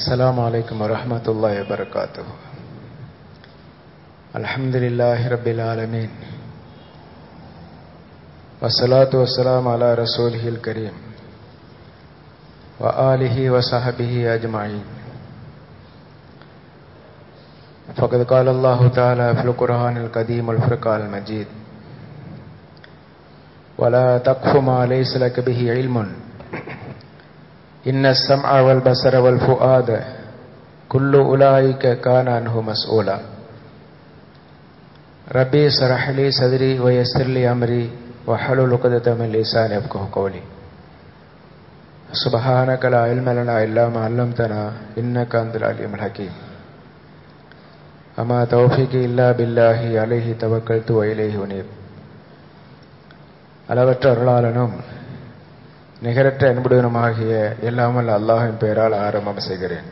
السلام عليكم ورحمة الله وبركاته. الحمد لله رب العالمين والصلاة والسلام على رسوله الكريم وآله وصحبه أجمعين. فقد قال الله تعالى في القرآن القديم والفرقان المجيد: ولا تقف ما ليس لك به علم إن السمع والبصر والفؤاد كل أولئك كان عنه مسؤولا. ربي اشرح لي صدري ويسر لي أمري واحلل عقدة من لساني يفقهوا قولي. سبحانك لا علم لنا إلا ما علمتنا إنك أنت العليم الحكيم. أما توفيقي إلا بالله عليه توكلت وإليه أنيب. அளவற்ற அருளாளனும் நிகரற்ற அன்புடனுமாகிய எல்லாமல் அல்லாஹின் பெயரால் ஆரம்பம் செய்கிறேன்.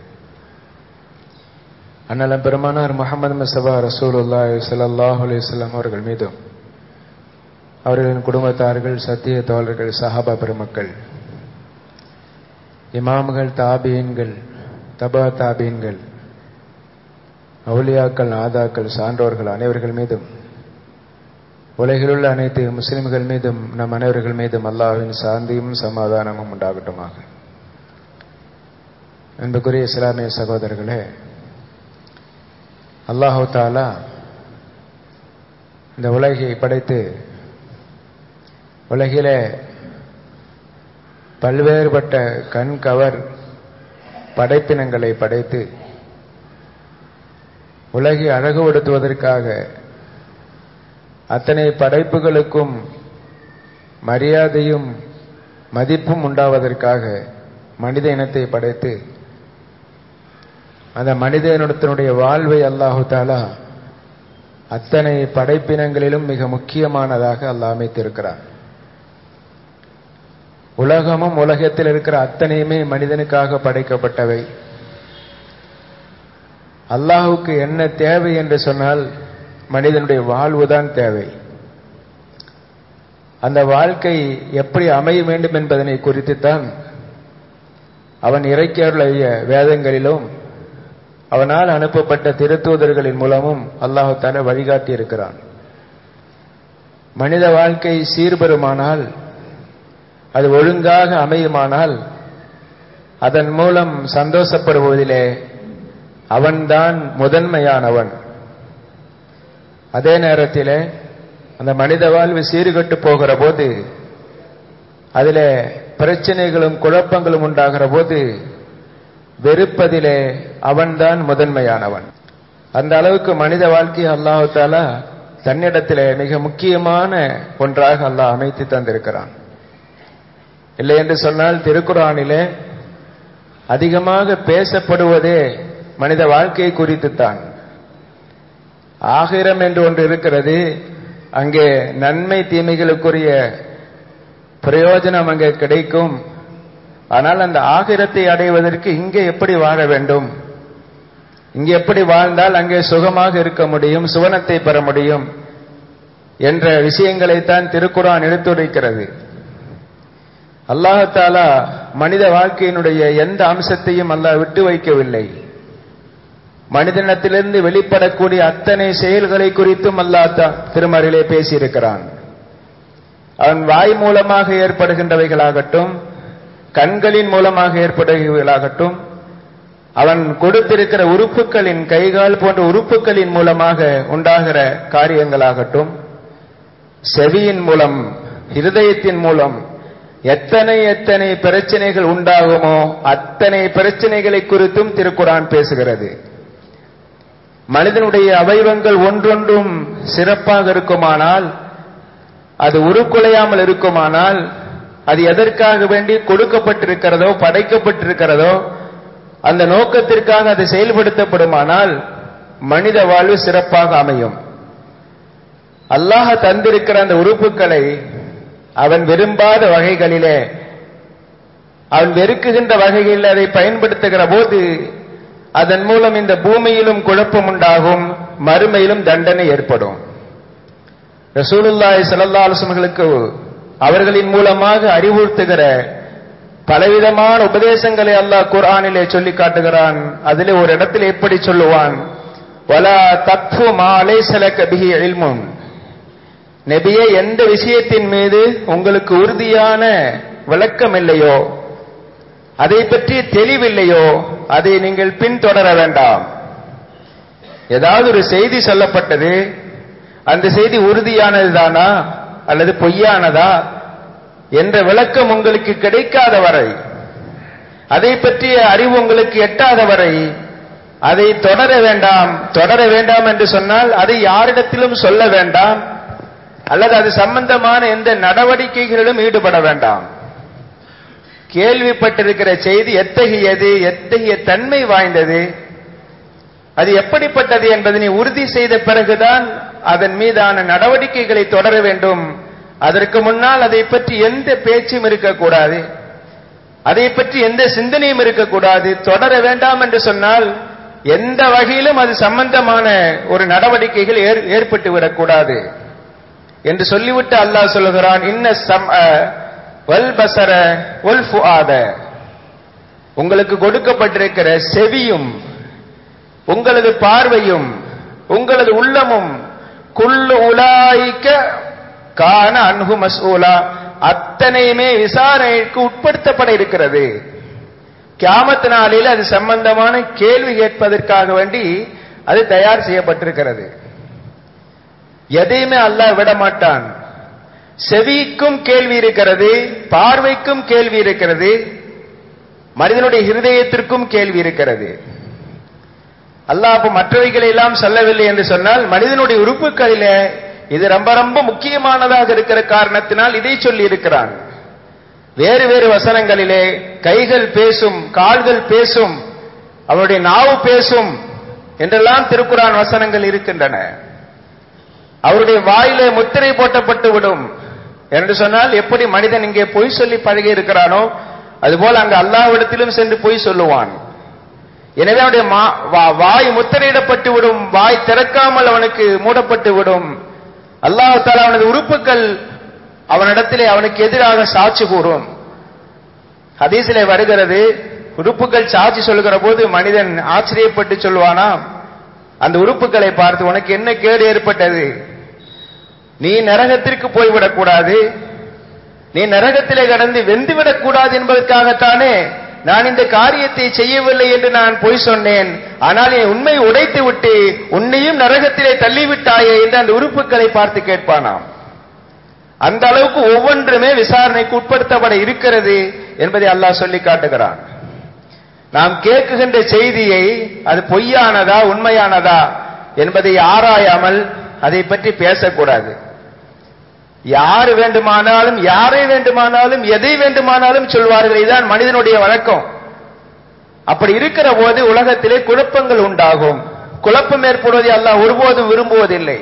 அண்ணலம் பெருமானார் முஹம்மது முஸ்தபா ரசூலுல்லாஹி ஸல்லல்லாஹு அலைஹி வஸல்லம் அவர்கள் மீதும் அவர்களின் குடும்பத்தார்கள், சத்திய தோழர்கள், சஹாபா பெருமக்கள், இமாம்கள், தாபீன்கள், தபா தாபீன்கள், அவுலியாக்கள், நாதாக்கள், சான்றோர்கள் அனைவர்கள் மீதும், உலகிலுள்ள அனைத்து முஸ்லிம்கள் மீதும் நம் அனைவர்கள் மீதும் அல்லாஹ்வின் சாந்தியும் சமாதானமும் உண்டாகட்டுமாக. அன்புக்குரிய இஸ்லாமிய சகோதரர்களே, அல்லாஹ் தஆலா இந்த உலகை படைத்து உலகிலே பல்வேறுபட்ட கண்கவர் படைப்பினங்களை படைத்து உலகை அழகுபடுத்துவதற்காக அத்தனை படைப்புகளுக்கும் மரியாதையும் மதிப்பும் உண்டாவதற்காக மனித இனத்தை படைத்து அந்த மனித இனத்தினுடைய வாழ்வை அல்லாஹு தஆலா அத்தனை படைப்பினங்களிலும் மிக முக்கியமானதாக அல்லாஹ் அமைத்திருக்கிறார். உலகமும் உலகத்தில் இருக்கிற அத்தனையுமே மனிதனுக்காக படைக்கப்பட்டவை. அல்லாஹுக்கு என்ன தேவை என்று சொன்னால் மனிதனுடைய வாழ்வுதான் தேவை. அந்த வாழ்க்கை எப்படி அமைய வேண்டும் என்பதனை குறித்துத்தான் அவன் இறக்கியுள்ள வேதங்களிலும் அவனால் அனுப்பப்பட்ட திருத்தூதர்களின் மூலமும் அல்லாஹ் தஆலா வழிகாட்டி இருக்கிறான். மனித வாழ்க்கை சீர்பெறுமானால், அது ஒழுங்காக அமையுமானால், அதன் மூலம் சந்தோஷப்படுவதிலே அவன்தான் முதன்மையானவன். அதே நேரத்தில் அந்த மனித வாழ்வு சீர்கெட்டு போகிற போது, அதிலே பிரச்சனைகளும் குழப்பங்களும் உண்டாகிற போது வெறுப்பதிலே அவன்தான் முதன்மையானவன். அந்த அளவுக்கு மனித வாழ்க்கையை அல்லாஹ் தஆலா தன்னிடத்திலே மிக முக்கியமான ஒன்றாக அல்லாஹ் அமைத்து தந்திருக்கிறான். இல்லை என்று சொன்னால் திருக்குர்ஆனிலே அதிகமாக பேசப்படுவதே மனித வாழ்க்கையை குறித்துத்தான். ஆகிரம் என்று ஒன்று இருக்கிறது. அங்கே நன்மை தீமைகளுக்குரிய பிரயோஜனம் அங்கே கிடைக்கும். ஆனால் அந்த ஆகிரத்தை அடைவதற்கு இங்கே எப்படி வாழ வேண்டும், இங்கே எப்படி வாழ்ந்தால் அங்கே சுகமாக இருக்க முடியும், சுவனத்தை பெற முடியும் என்ற விஷயங்களைத்தான் திருக்குர்ஆன் எடுத்துரைக்கிறது. அல்லாஹ் தஆலா மனித வாழ்க்கையினுடைய எந்த அம்சத்தையும் அல்லாஹ் விட்டு வைக்கவில்லை. மனிதனிடத்திலிருந்து வெளிப்படக்கூடிய அத்தனை செயல்களை குறித்தும் அல்லாஹ் திருமறையிலே பேசியிருக்கிறான். அவன் வாய் மூலமாக ஏற்படுகின்றவைகளாகட்டும், கண்களின் மூலமாக ஏற்படுகிறவைகளாகட்டும், அவன் கொடுத்திருக்கிற உறுப்புகளின், கைகால் போன்ற உறுப்புகளின் மூலமாக உண்டாகிற காரியங்களாகட்டும், செவியின் மூலம், இருதயத்தின் மூலம் எத்தனை எத்தனை பிரச்சனைகள் உண்டாகுமோ அத்தனை பிரச்சனைகளை குறித்தும் திருக்குர்ஆன் பேசுகிறது. மனிதனுடைய அவயவங்கள் ஒன்றொன்றும் சிறப்பாக இருக்குமானால், அது உருக்குலையாமல் இருக்குமானால், அது எதற்காக வேண்டி கொடுக்கப்பட்டிருக்கிறதோ படைக்கப்பட்டிருக்கிறதோ அந்த நோக்கத்திற்காக அது செயல்படுத்தப்படுமானால் மனித வாழ்வு சிறப்பாக அமையும். அல்லாஹ் தந்திருக்கிற அந்த உறுப்புகளை அவன் விரும்பாத வகைகளிலே, அவன் வெறுக்குகின்ற வகைகளில் அதை பயன்படுத்துகிற போது அதன் மூலம் இந்த பூமியிலும் குழப்பம் உண்டாகும், மறுமையிலும் தண்டனை ஏற்படும். ரசூலுல்லாஹி ஸல்லல்லாஹு அலைஹி வஸல்லம் அவர்களின் மூலமாக அறிவுறுத்துகிற பலவிதமான உபதேசங்களை அல்லாஹ் குர்ஆனிலே சொல்லி காட்டுகிறான். அதிலே ஒரு இடத்தில் எப்படி சொல்லுவான், வலா தக்ஃபு மா லைஸ லக பிஹி இல்முன். நபியே, எந்த விஷயத்தின் மீது உங்களுக்கு உறுதியான விளக்கம் இல்லையோ, அதை பற்றி தெளிவில்லையோ, அதை நீங்கள் பின்தொடர வேண்டாம். ஏதாவது ஒரு செய்தி சொல்லப்பட்டது, அந்த செய்தி உறுதியானதுதானா அல்லது பொய்யானதா என்ற விளக்கம் உங்களுக்கு கிடைக்காத வரை, அதை பற்றிய அறிவு உங்களுக்கு எட்டாத வரை அதை தொடர வேண்டாம். தொடர வேண்டாம் என்று சொன்னால் அதை யாரிடத்திலும் சொல்ல வேண்டாம், அல்லது அது சம்பந்தமான எந்த நடவடிக்கைகளிலும் ஈடுபட வேண்டாம். கேள்விப்பட்டிருக்கிற செய்தி எத்தகையது, எத்தகைய தன்மை வாய்ந்தது, அது எப்படிப்பட்டது என்பதை நீ உறுதி செய்த பிறகுதான் அதன் மீதான நடவடிக்கைகளை தொடர வேண்டும். அதற்கு முன்னால் அதை பற்றி எந்த பேச்சும் இருக்கக்கூடாது, அதை பற்றி எந்த சிந்தனையும் இருக்கக்கூடாது. தொடர வேண்டாம் என்று சொன்னால் எந்த வகையிலும் அது சம்பந்தமான ஒரு நடவடிக்கைகள் ஏற்பட்டு விடக்கூடாது என்று சொல்லிவிட்டு அல்லாஹ் சொல்லுகிறான், இன்ன சம்அ வல் பஸர வல் ஃபுஆத. உங்களுக்கு கொடுக்கப்பட்டிருக்கிற செவியும், உங்களது பார்வையும், உங்களது உள்ளமும், குல்லு உலாயிக்க கான அன்ஹு மஸ்ஊலா, அத்தனையுமே விசாரணைக்கு உட்படுத்தப்பட இருக்கிறது. கியாமத் நாளில் அது சம்பந்தமான கேள்வி கேட்பதற்காக வேண்டி அது தயார் செய்யப்பட்டிருக்கிறது. எதையுமே அல்லாஹ் விட மாட்டான். செவிக்கும் கேள்வி இருக்கிறது, பார்வைக்கும் கேள்வி இருக்கிறது, மனிதனுடைய ஹிருதயத்திற்கும் கேள்வி இருக்கிறது. அல்லாஹ் மற்றவைகளை எல்லாம் சொல்லவில்லை என்று சொன்னால் மனிதனுடைய உறுப்புகளிலே இது ரொம்ப ரொம்ப முக்கியமானதாக இருக்கிற காரணத்தினால் இதை சொல்லி இருக்கிறான். வேறு வேறு வசனங்களிலே கைகள் பேசும், கால்கள் பேசும், அவருடைய நாவு பேசும் என்றெல்லாம் திருக்குர்ஆன் வசனங்கள் இருக்கின்றன. அவருடைய வாயிலே முத்திரை போட்டப்பட்டு விடும் என்று சொன்னால் எப்படி மனிதன் இங்கே பொய் சொல்லி பழகி இருக்கிறானோ அதுபோல் அங்கு அல்லாஹ்விடத்திலும் சென்று பொய் சொல்லுவான். எனவே அவனுடைய வாய் முத்திரையிடப்பட்டு விடும், வாய் திறக்காமல் அவனுக்கு மூடப்பட்டு விடும். அல்லாஹ் தஆலா அவனது உறுப்புகள் அவனிடத்திலே அவனுக்கு எதிராக சாட்சி கூறும். ஹதீஸிலே வருகிறது, உறுப்புகள் சாட்சி சொல்லுகிற போது மனிதன் ஆச்சரியப்பட்டு சொல்வானாம், அந்த உறுப்புகளை பார்த்து, உனக்கு என்ன கேடு ஏற்பட்டது? நீ நரகத்திற்கு போய்விடக் கூடாது, நீ நரகத்திலே கடந்து வெந்துவிடக் கூடாது என்பதற்காகத்தானே நான் இந்த காரியத்தை செய்யவில்லை என்று நான் பொய் சொன்னேன். ஆனால் நீ உண்மையை உடைத்து விட்டு உன்னையும் நரகத்திலே தள்ளிவிட்டாயே என்று அந்த உறுப்புகளை பார்த்து கேட்பானாம். அந்த அளவுக்கு ஒவ்வொன்றுமே விசாரணைக்கு உட்படுத்தப்பட இருக்கிறது என்பதை அல்லாஹ் சொல்லி காட்டுகிறான். நாம் கேட்குகின்ற செய்தியை அது பொய்யானதா உண்மையானதா என்பதை ஆராயாமல் அதை பற்றி பேசக்கூடாது. யார் வேண்டுமானாலும், யாரை வேண்டுமானாலும், எதை வேண்டுமானாலும் சொல்வார்கள். இதுதான் மனிதனுடைய வழக்கம். அப்படி இருக்கிற போது உலகத்திலே குழப்பங்கள் உண்டாகும். குழப்பம் ஏற்படுவதை அல்லாஹ் ஒருபோதும் விரும்புவதில்லை.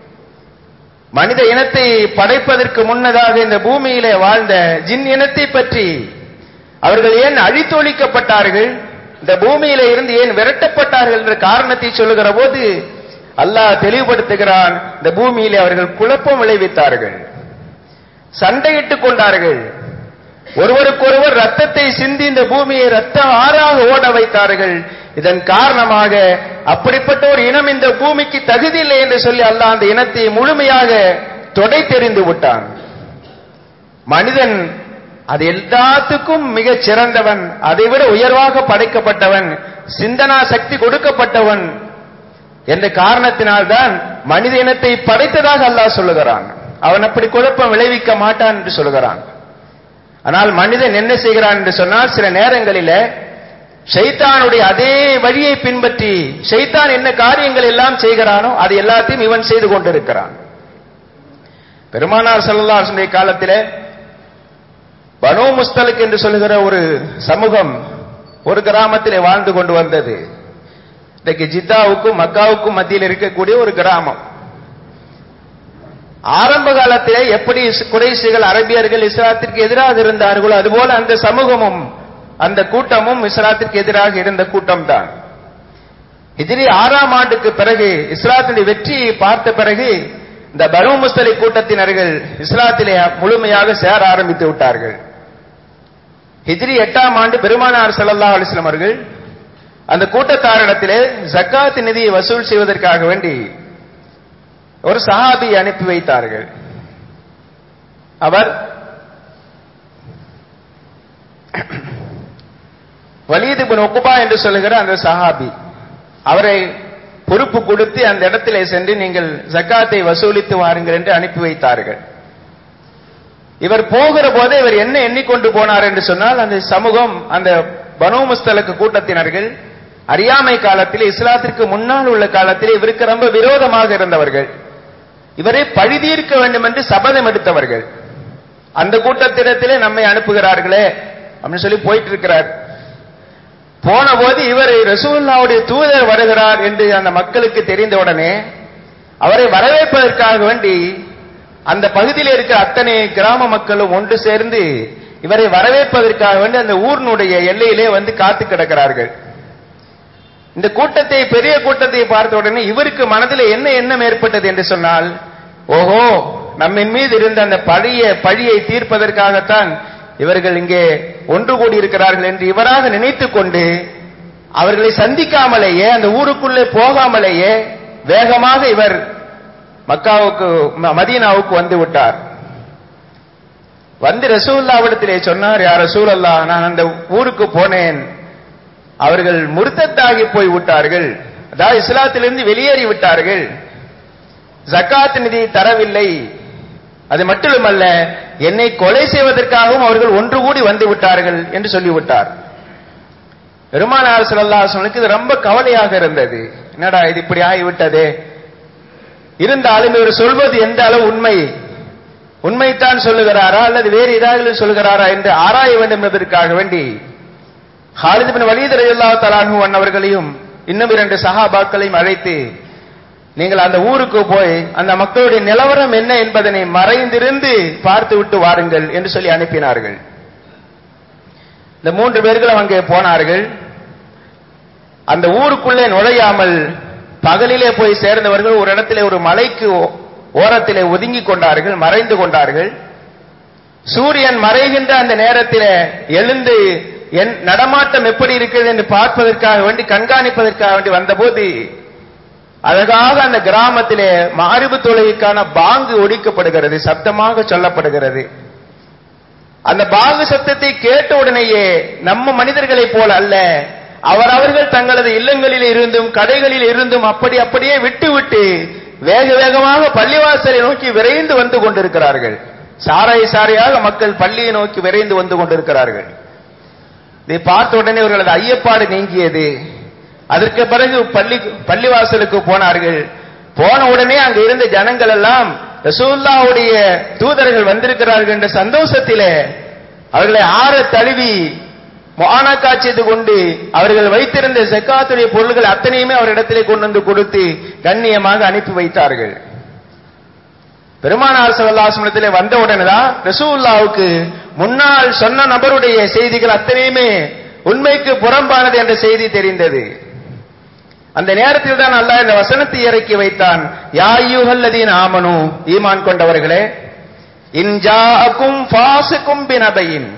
மனித இனத்தை படைப்பதற்கு முன்னதாக இந்த பூமியிலே வாழ்ந்த ஜின் இனத்தை பற்றி, அவர்கள் ஏன் அழித்தொழிக்கப்பட்டார்கள், இந்த பூமியிலே இருந்து ஏன் விரட்டப்பட்டார்கள் என்ற காரணத்தை சொல்லுகிற போது அல்லாஹ் தெளிவுபடுத்துகிறான். இந்த பூமியிலே அவர்கள் குழப்பம் விளைவித்தார்கள், சண்டையிட்டுக் கொண்டார்கள், ஒருவருக்கொருவர் ரத்தத்தை சிந்தி இந்த பூமியை ரத்த ஆறாக ஓட வைத்தார்கள். இதன் காரணமாக அப்படிப்பட்ட ஒரு இனம் இந்த பூமிக்கு தகுதி இல்லை என்று சொல்லி அல்லாஹ் அந்த இனத்தை முழுமையாக தொடை தெரிந்து விட்டான். மனிதன் அது எல்லாத்துக்கும் மிகச் சிறந்தவன், அதைவிட உயர்வாக படைக்கப்பட்டவன், சிந்தனா சக்தி கொடுக்கப்பட்டவன் என்ற காரணத்தினால்தான் மனித இனத்தை படைத்ததாக அல்லாஹ் சொல்லுகிறான். அவன் அப்படி குழப்பம் விளைவிக்க மாட்டான் என்று சொல்லுகிறான். ஆனால் மனிதன் என்ன செய்கிறான் என்று சொன்னால், சில நேரங்களிலே ஷைத்தானுடைய அதே வழியை பின்பற்றி ஷைத்தான் என்ன காரியங்கள் எல்லாம் செய்கிறானோ அது எல்லாத்தையும் இவன் செய்து கொண்டிருக்கிறான். பெருமானார் ஸல்லல்லாஹு அலைஹி வஸல்லம் காலத்திலே பனூ முஸ்தலிக் என்று சொல்லுகிற ஒரு சமூகம் ஒரு கிராமத்திலே வாழ்ந்து கொண்டு வந்தது. இன்றைக்கு ஜித்தாவுக்கும் மக்காவுக்கும் மத்தியில் இருக்கக்கூடிய ஒரு கிராமம். ஆரம்ப காலத்திலே எப்படி குறைஷிகள் அரபியர்கள் இஸ்லாத்திற்கு எதிராக இருந்தார்களோ அதுபோல அந்த சமூகமும் அந்த கூட்டமும் இஸ்லாத்திற்கு எதிராக இருந்த கூட்டம் தான். ஹிஜ்ரி 6ஆம் ஆண்டுக்கு பிறகு இஸ்லாத்தினுடைய வெற்றியை பார்த்த பிறகு இந்த பனூ முஸ்தலிக் கூட்டத்தினர்கள் இஸ்லாத்திலே முழுமையாக சேர ஆரம்பித்து விட்டார்கள். ஹிஜ்ரி 8ஆம் ஆண்டு பெருமானார் ஸல்லல்லாஹு அலைஹி வஸல்லம் அவர்கள் அந்த கூட்டத்தாரிடத்திலே ஜக்காத் நிதியை வசூல் செய்வதற்காக வேண்டி ஒரு சஹாபி அனுப்பி வைத்தார்கள். அவர் வலீத் இப்னு உக்பா என்று சொல்லுகிற அந்த சஹாபி. அவரை பொறுப்பு கொடுத்து அந்த இடத்திலே சென்று நீங்கள் ஜக்காத்தை வசூலித்து வாருங்கள் என்று அனுப்பி வைத்தார்கள். இவர் போகிற போது இவர் என்ன எண்ணிக்கொண்டு போனார் என்று சொன்னால், அந்த சமூகம், அந்த பனூ முஸ்தலக் கூட்டத்தினர்கள் அறியாமை காலத்தில், இஸ்லாத்திற்கு முன்னால் உள்ள காலத்தில் இவருக்கு ரொம்ப விரோதமாக இருந்தவர்கள். இவரை பழிதீர்க்க வேண்டும் என்று சபதம் எடுத்தவர்கள். அந்த கூட்டத்திடத்திலே நம்மை அனுப்புகிறார்களே அப்படின்னு சொல்லி போயிட்டு இருக்கிறார். போன போது இவர் ரசூலுல்லாஹ்வுடைய தூதர் வருகிறார் என்று அந்த மக்களுக்கு தெரிந்தவுடனே அவரை வரவேற்பதற்காக வேண்டி அந்த பகுதியில் இருக்கிற அத்தனை கிராம மக்களும் ஒன்று சேர்ந்து இவரை வரவேற்பதற்காக வேண்டி அந்த ஊரினுடைய எல்லையிலே வந்து காத்து கிடக்கிறார்கள். இந்த கூட்டத்தை, பெரிய கூட்டத்தை பார்த்த உடனே இவருக்கு மனதில் என்ன எண்ணம் ஏற்பட்டது என்று சொன்னால், ஓஹோ, நம்மின் மீது இருந்த அந்த பழியை தீர்ப்பதற்காகத்தான் இவர்கள் இங்கே ஒன்று கூடியிருக்கிறார்கள் என்று இவராக நினைத்துக் கொண்டு அவர்களை சந்திக்காமலேயே, அந்த ஊருக்குள்ளே போகாமலேயே வேகமாக இவர் மதீனாவுக்கு வந்து விட்டார். வந்து ரசூலுல்லாஹ்விடத்திலே சொன்னார், யா ரசூலல்லாஹ், நான் அந்த ஊருக்கு போனேன், அவர்கள் முர்த்தத்தாகி போய் விட்டார்கள், அதாவது இஸ்லாத்திலிருந்து வெளியேறி விட்டார்கள், ஜக்காத் நிதி தரவில்லை, அது மட்டுமல்ல என்னை கொலை செய்வதற்காகவும் அவர்கள் ஒன்று கூடி வந்து விட்டார்கள் என்று சொல்லிவிட்டார். பெருமானார் ஸல்லல்லாஹு அலைஹி வஸல்லம் இது ரொம்ப கவலையாக இருந்தது. என்னடா இது இப்படி ஆகிவிட்டதே, இருந்தாலும் இவர் சொல்வது எந்த அளவு உண்மைத்தான் சொல்லுகிறாரா அல்லது வேறு ஏதாவது சொல்லுகிறாரா என்று ஆராய வேண்டும் என்பதற்காக வேண்டி ஹாலித் இப்னு வலீத் ரலியல்லாஹு தஆலா அன்ஹு அவர்களையும் இன்னும் 2 சஹாபாக்களையும் அழைத்து, நீங்கள் அந்த ஊருக்கு போய் அந்த மக்களுடைய நிலவரம் என்ன என்பதனை மறைந்திருந்து பார்த்து விட்டு வாருங்கள் என்று சொல்லி அனுப்பினார்கள். இந்த 3 பேர்களும் அங்கே போனார்கள். அந்த ஊருக்குள்ளே நுழையாமல் பகலிலே போய் சேர்ந்தவர்கள் ஒரு இடத்திலே ஒரு மலைக்கு ஓரத்திலே ஒதுங்கி கொண்டார்கள், மறைந்து கொண்டார்கள். சூரியன் மறைகின்ற அந்த நேரத்திலே எழுந்து என் நடமாட்டம் எப்படி இருக்கிறது என்று பார்ப்பதற்காக வேண்டி, கண்காணிப்பதற்காக வேண்டி வந்தபோது அழகாக அந்த கிராமத்திலே மகரிபு தொழுகைக்கான பாங்கு ஒலிக்கப்படுகிறது, சப்தமாக சொல்லப்படுகிறது. அந்த பாங்கு சத்தத்தை கேட்ட உடனேயே நம்ம மனிதர்களைப் போல அல்ல, அவரவர்கள் தங்களது இல்லங்களில் இருந்தும் கடைகளில் இருந்தும் அப்படியே விட்டு வேக வேகமாக பள்ளிவாசலை நோக்கி விரைந்து வந்து கொண்டிருக்கிறார்கள். சாரையாக மக்கள் பள்ளியை நோக்கி விரைந்து வந்து கொண்டிருக்கிறார்கள். இதை பார்த்த உடனே அவர்களது ஐயப்பாடு நீங்கியது. அதற்கு பிறகு பள்ளிவாசலுக்கு போனார்கள். போன உடனே அங்க இருந்த ஜனங்கள் எல்லாம் ரசூலுல்லாஹ்வுடைய தூதர்கள் வந்திருக்கிறார்கள் என்ற சந்தோஷத்திலே அவர்களை ஆற தழுவி முஆனகா செய்து கொண்டு அவர்கள் வைத்திருந்த ஜக்காத்துடைய பொருள்கள் அத்தனையுமே அவரிடத்திலே கொண்டு வந்து கொடுத்து கண்ணியமாக அனுப்பி வைத்தார்கள். பெருமானார் ஸல்லல்லாஹு அலைஹி வஸல்லம் வந்த உடனே தான் ரசூலுல்லாஹ்வுக்கு முன்னால் சொன்ன நபருடைய செய்திகள் அத்தனையுமே உண்மைக்கு புறம்பானது என்ற செய்தி தெரிந்தது. அந்த நேரத்தில் தான் அல்லாஹ் இந்த வசனத்தை இறக்கி வைத்தான், யா அய்யுஹல்லதீன ஆமனூ, ஈமான் கொண்டவர்களே, இன் ஜாஅக்கும் ஃபாஸிகும் பினபையின்,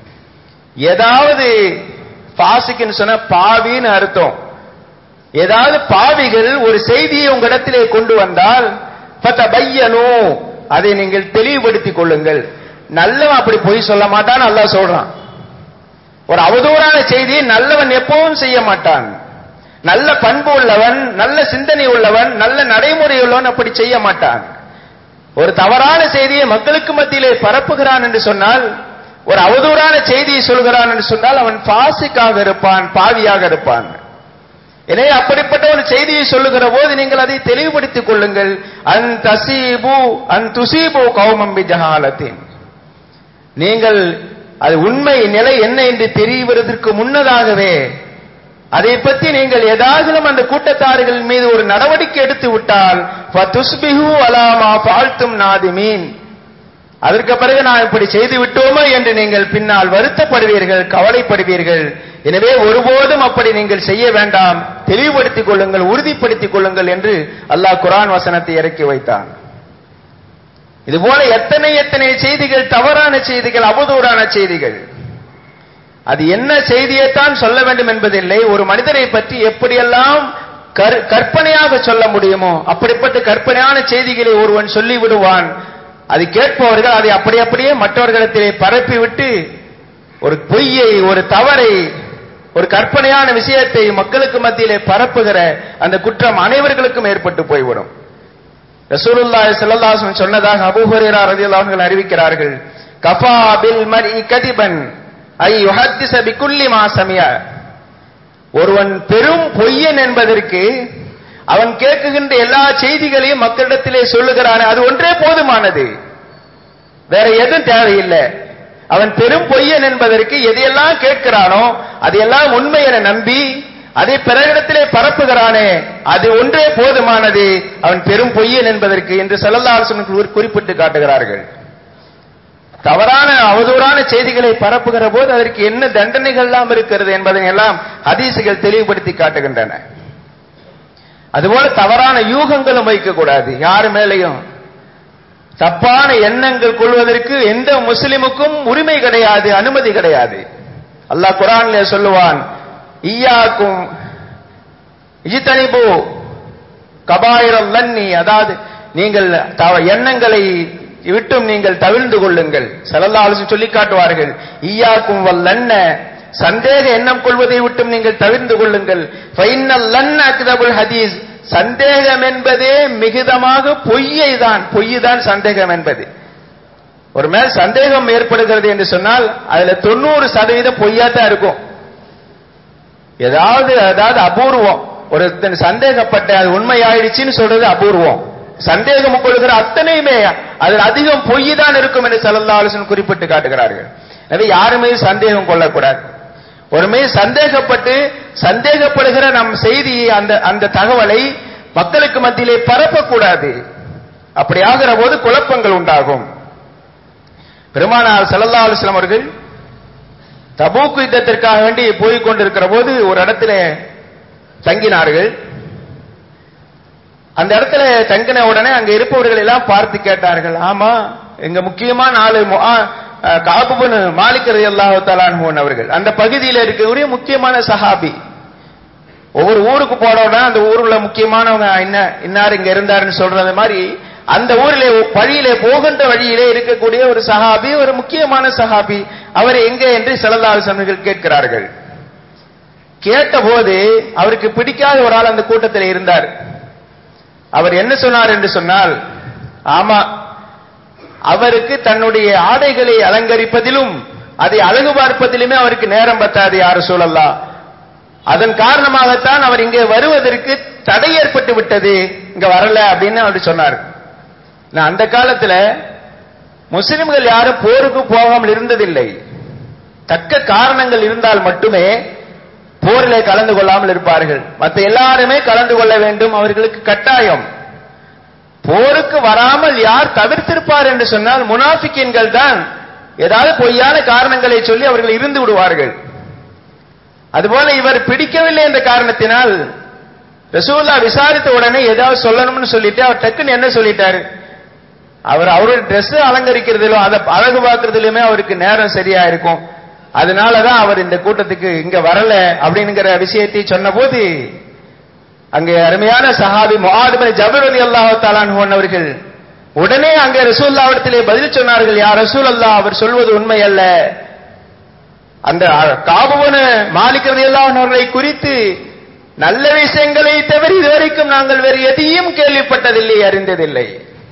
ஏதாவது ஃபாஸிக்னு சொன்ன பாவின்னு அர்த்தம், ஏதாவது பாவிகள் ஒரு செய்தியை உங்களிடத்திலே கொண்டு வந்தால் ஃபதபையனூ, அதை நீங்கள் தெளிவுபடுத்திக் கொள்ளுங்கள். நல்லவன் அப்படி பொய் சொல்ல மாட்டான், அல்லாஹ் சொல்றான். ஒரு அவதூறான செய்தியை நல்லவன் எப்பவும் செய்ய மாட்டான். நல்ல பண்பு உள்ளவன், நல்ல சிந்தனை உள்ளவன், நல்ல நடைமுறை உள்ளவன் அப்படி செய்ய மாட்டான். ஒரு தவறான செய்தியை மக்களுக்கு மத்தியிலே பரப்புகிறான் என்று சொன்னால், ஒரு அவதூறான செய்தியை சொல்கிறான் என்று சொன்னால் அவன் ஃபாசிக்காக இருப்பான், பாவியாக இருப்பான். எனவே அப்படிப்பட்ட ஒரு செய்தியை சொல்லுகிற போது நீங்கள் அதை தெளிவுபடுத்திக் கொள்ளுங்கள். அன் துசீபு கௌமம் பிஜஹாலத்தின், நீங்கள் அது உண்மை நிலை என்ன என்று தெரிவதற்கு முன்னதாகவே அதை பற்றி நீங்கள் ஏதாவது அந்த கூட்டத்தார்கள் மீது ஒரு நடவடிக்கை எடுத்து விட்டால் ஃபதுஸ்பிஹு அலா மா ஃபஅல்தும் நாதிமீன், அதற்கு பிறகு நான் இப்படி செய்து விட்டோமா என்று நீங்கள் பின்னால் வருத்தப்படுவீர்கள், கவலைப்படுவீர்கள். எனவே ஒருபோதும் அப்படி நீங்கள் செய்ய வேண்டாம், தெளிவுபடுத்திக் கொள்ளுங்கள், உறுதிப்படுத்திக் கொள்ளுங்கள் என்று அல்லாஹ் குர்ஆன் வசனத்தை இறக்கி வைத்தான். இதுபோல எத்தனை செய்திகள், தவறான செய்திகள், அவதூறான செய்திகள். அது என்ன செய்தியைத்தான் சொல்ல வேண்டும் என்பதில்லை, ஒரு மனிதரை பற்றி எப்படியெல்லாம் கற்பனையாக சொல்ல முடியுமோ அப்படிப்பட்ட கற்பனையான செய்திகளை ஒருவன் சொல்லி விடுவான். அது கேட்பவர்கள் அதை அப்படியே மற்றவர்களிடத்திலே பரப்பிவிட்டு ஒரு பொய்யை, ஒரு தவறை, ஒரு கற்பனையான விஷயத்தை மக்களுக்கு மத்தியிலே பரப்புகிற அந்த குற்றம் அனைவர்களுக்கும் ஏற்பட்டு போய்விடும். ரசூலுல்லாஹி ஸல்லல்லாஹு அலைஹி வஸல்லம் சொன்னதாக அபூ ஹுரைரா রাদিয়াল্লাহு அன்ஹு அறிவிக்கிறார்கள், கஃபா பில் மர்இ கதிபன் ஐ யுஹத்திஸ பிகுல்லி மா சமியா. ஒருவன் பெரும் பொய்யன் என்பதற்கு அவன் கேட்குகின்ற எல்லா செய்திகளையும் மக்களிடத்திலே சொல்லுகிறான், அது ஒன்றே போதுமானது, வேற எதுவும் தேவையில்லை. அவன் பெரும் பொய்யன் என்பதற்கு எதையெல்லாம் கேட்கிறானோ அதையெல்லாம் உண்மை என நம்பி அதை பிறரிடத்திலே பரப்புகிறானே, அது ஒன்றே போதுமானது அவன் பெரும் பொய்யன் என்பதற்கு என்று ஸல்லல்லாஹு அலைஹி வஸல்லம் குறிப்பிட்டு காட்டுகிறார்கள். தவறான அவதூறான செய்திகளை பரப்புகிற போது அதற்கு என்ன தண்டனைகள் எல்லாம் இருக்கிறது என்பதை எல்லாம் ஹதீசுகள் தெளிவுபடுத்தி காட்டுகின்றன. அதுபோல தவறான யூகங்களும் வைக்கக்கூடாது. யாரு மேலையும் தப்பான எண்ணங்கள் கொள்வதற்கு எந்த முஸ்லிமுக்கும் உரிமை கிடையாது, அனுமதி கிடையாது. அல்லாஹ் குர்ஆனிலே சொல்லுவான், ஈயாக்கும் இஜ்தனிபு கபாயிரல் லன்னி, அதாவது நீங்கள் எண்ணங்களை விட்டும் நீங்கள் தவிர்ந்து கொள்ளுங்கள். ஸல்லல்லாஹு அலைஹி வஸல்லம் சொல்லி காட்டுவார்கள், ஈயாக்கும் வல்லன்ன, சந்தேக எண்ணம் கொள்வதை விட்டும் நீங்கள் தவிர்ந்து கொள்ளுங்கள். ஃபைன்னல் லன்ன அக்தபுல் ஹதீஸ், சந்தேகம் என்பதே மிகுதமாக பொய் தான் சந்தேகம் என்பது. ஒரு மேல் சந்தேகம் ஏற்படுகிறது என்று சொன்னால் அதுல 90% பொய்யாத்தான் இருக்கும். ஏதாவது அபூர்வம், ஒரு சந்தேகப்பட்ட அது உண்மை ஆயிடுச்சுன்னு சொல்றது அபூர்வம். சந்தேகம் கொள்கிற அத்தனையுமே அதில் அதிகம் பொய் தான் இருக்கும் என்று ஸல்லல்லாஹு அலைஹி வஸல்லம் குறிப்பிட்டு காட்டுகிறார்கள். எனவே யாருமே சந்தேகம் கொள்ளக்கூடாது. ஒருமே சந்தேகப்படுகிற நம் செய்தியை, அந்த தகவலை மக்களுக்கு மத்தியிலே பரப்பக்கூடாது. அப்படி ஆகிற போது குழப்பங்கள் உண்டாகும். பெருமானார் ஸல்லல்லாஹு அலைஹி வஸல்லம் அவர்கள் தபூக் யுத்தத்திற்காக வேண்டி போய் கொண்டிருக்கிற போது ஒரு இடத்துல தங்கினார்கள். அந்த இடத்துல தங்கின உடனே அங்க இருப்பவர்கள் எல்லாம் பார்த்து கேட்டார்கள், ஆமா எங்க முக்கியமான ஆளு கஅப் இப்னு மாலிக் ரலியல்லாஹு தஆலா அன்ஹு அவர்கள் அந்த பகுதியில் இருக்கக்கூடிய முக்கியமான சஹாபி. ஒவ்வொரு ஊருக்கு போனோம்னா அந்த ஊர்ல முக்கியமானவங்க இன்னார் இங்க இருந்தாருன்னு சொல்றது மாதிரி அந்த ஊரிலே வழியிலே போகின்ற வழியிலே இருக்கக்கூடிய ஒரு சஹாபி, ஒரு முக்கியமான சஹாபி, அவர் எங்கே என்று ஸல்லல்லாஹு அலைஹி வஸல்லம் கேட்கிறார்கள். கேட்டபோது அவருக்கு பிடிக்காத ஒரு ஆள் அந்த கூட்டத்தில் இருந்தார். அவர் என்ன சொன்னார் என்று சொன்னால், ஆமா அவருக்கு தன்னுடைய ஆடைகளை அலங்கரிப்பதிலும் அதை அழகு பார்ப்பதிலுமே அவருக்கு நேரம் பத்தாது யார் ரசூலல்லாஹ், அதன் காரணமாகத்தான் அவர் இங்கே வருவதற்கு தடை ஏற்பட்டு விட்டது, இங்க வரல அப்படின்னு அவர் சொன்னார். அந்த காலத்துல முஸ்லிம்கள் யாரும் போருக்கு போகாமல் இருந்ததில்லை. தக்க காரணங்கள் இருந்தால் மட்டுமே போரிலே கலந்து கொள்ளாமல் இருப்பார்கள். மற்ற எல்லாருமே கலந்து கொள்ள வேண்டும், அவர்களுக்கு கட்டாயம். போருக்கு வராமல் யார் தவிர்த்திருப்பார் என்று சொன்னால் முனாஃபிக்கீன்கள் தான். ஏதாவது பொய்யான காரணங்களை சொல்லி அவர்கள் இருந்து விடுவார்கள். அதுபோல இவர் பிடிக்கவில்லை என்ற காரணத்தினால் ரசூலுல்லாஹ் விசாரித்த உடனே ஏதாவது சொல்லணும்னு சொல்லிட்டு அவர் டக்குன்னு என்ன சொல்லிட்டாரு, அவருடைய ட்ரெஸ் அலங்கரிக்கிறதிலும் அதை அழகு பார்க்கறதிலுமே அவருக்கு நேரம் சரியா இருக்கும், அதனாலதான் அவர் இந்த கூட்டத்துக்கு இங்க வரல அப்படிங்கிற விஷயத்தை சொன்ன போது அங்கே அருமையான சஹாபி முஆத் இப்னு ஜபல் ரலியல்லாஹு தஆலா அன்ஹு அவர்கள் உடனே அங்கே ரசூலுல்லாஹ் இடத்திலே பதில் சொன்னார்கள், யா ரசூலல்லாஹ் அவர் சொல்வது உண்மை அல்ல, அந்த கஅப் இப்னு மாலிக் ரலியல்லாஹு அன்ஹு அவர்களை குறித்து நல்ல விஷயங்களை தவிர இதுவரைக்கும் நாங்கள் வேறு எதையும் கேள்விப்பட்டதில்லை, அறிந்ததில்லை.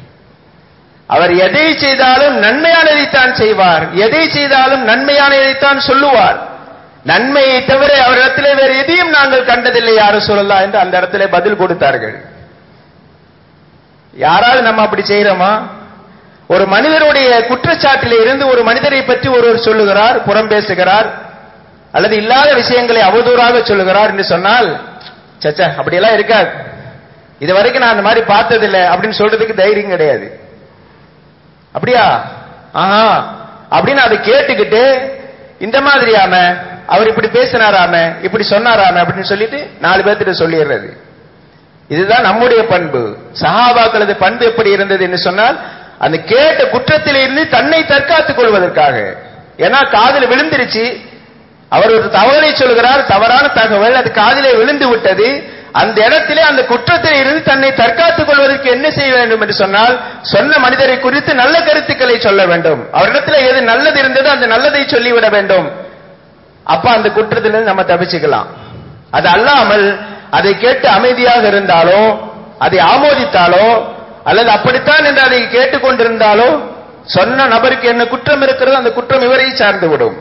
அவர் எதை செய்தாலும் நன்மையானதைத்தான் செய்வார், எதை செய்தாலும் நன்மையானதைத்தான் சொல்லுவார், நன்மையை தவிர அவரிடத்திலே வேறு எதையும் நாங்கள் கண்டதில்லை யா ரசூலல்லாஹ் என்று அந்த இடத்திலே பதில் கொடுத்தார்கள். யாராவது நம்ம அப்படி செய்யறோமா? ஒரு மனிதருடைய குற்றச்சாட்டிலே இருந்து ஒரு மனிதரை பற்றி ஒருவர் சொல்லுகிறார், புறம் பேசுகிறார், அல்லது இல்லாத விஷயங்களை அவதூறாக சொல்லுகிறார் என்று சொன்னால், சச்சா அப்படியெல்லாம் இருக்காது, இது வரைக்கும் நான் அந்த மாதிரி பார்த்ததில்லை அப்படின்னு சொல்றதுக்கு தைரியம் கிடையாது. அப்படியா, ஆஹா அப்படின்னு அதை கேட்டுக்கிட்டு இந்த மாதிரியாம அவர் இப்படி பேசினாராம இப்படி சொன்னாராம அப்படின்னு சொல்லிட்டு 4 பேர்த்திட்ட சொல்லிடுறது. இதுதான் நம்முடைய பண்பு. சஹாபாக்களது பண்பு எப்படி இருந்தது என்று சொன்னால், அந்த கேட்ட குற்றத்திலிருந்து தன்னை தற்காத்துக் கொள்வதற்காக. ஏன்னா காதுல விழுந்துருச்சு, அவர் ஒரு தவறை சொல்கிறார், தவறான தகவல், அது காதிலே விழுந்து விட்டது. அந்த இடத்திலே அந்த குற்றத்தில் இருந்து தன்னை தற்காத்துக் கொள்வதற்கு என்ன செய்ய வேண்டும் என்று சொன்னால், சொன்ன மனிதரை குறித்து நல்ல கருத்துக்களை சொல்ல வேண்டும். அவரிடத்தில் எது நல்லது இருந்ததோ அந்த நல்லதை சொல்லிவிட வேண்டும். அப்ப அந்த குற்றத்திலிருந்து நம்ம தப்பிச்சுக்கலாம். அது அல்லாமல் அதை கேட்டு அமைதியாக இருந்தாலோ, அதை ஆமோதித்தாலோ, அல்லது அப்படித்தான் என்று அதை கேட்டுக்கொண்டிருந்தாலோ, சொன்ன நபருக்கு என்ன குற்றம் இருக்கிறதோ அந்த குற்றம் இவரை சார்ந்து விடும்.